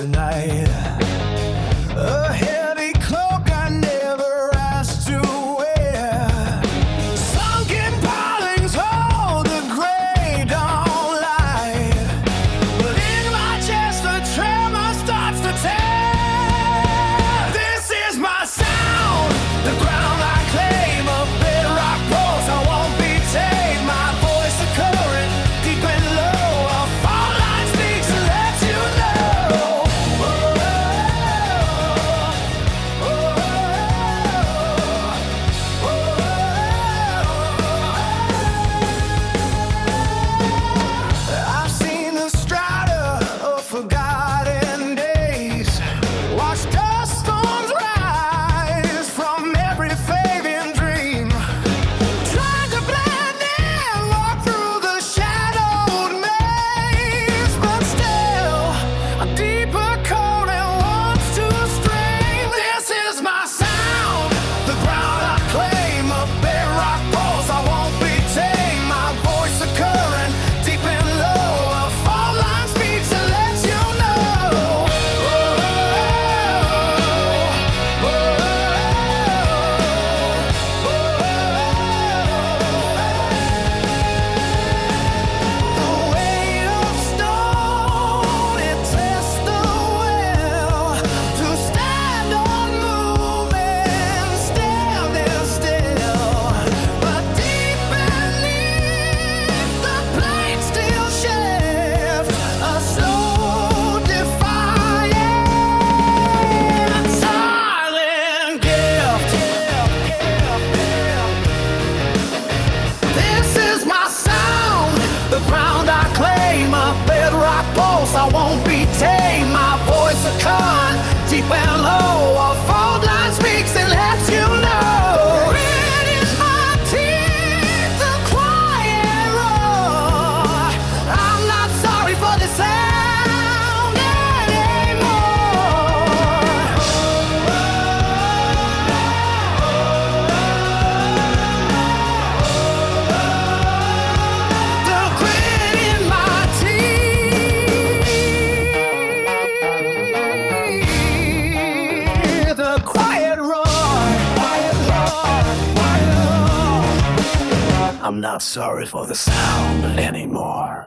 tonight. A heavy cloak I never asked to wear. Sunken pilings hold the gray dawn light, but in my chest a tremor starts to tear. This is my sound, the ground I claim, a bedrock pulse I won't be tamed. My voice a current, deep and low, a fault line speaks and lets you know. I've seen the strata of forgotten days, watched dust storms rise from every fading dream, trying to blend in, walk through the shadowed maze, but still a deeper current wants to stream. This is my sound, the ground I claim, a bedrock pulse I won't be tamed. My voice a current, deep and low, a fault line speaks and lets you know. The weight of stone, it tests the will to stand unmoving, standing still. But deep beneath, the plates still shift, a slow defiant silent gift. This is my sound, the ground I claim, a bedrock pulse I won't be tamed. My voice a current, deep and low, a fault line speaks and lets you know. Grit in my teeth, the quiet roar. I'm not sorry for the sound anymore. The grit in my teeth, the quiet roar. I'm not sorry for the sound anymore.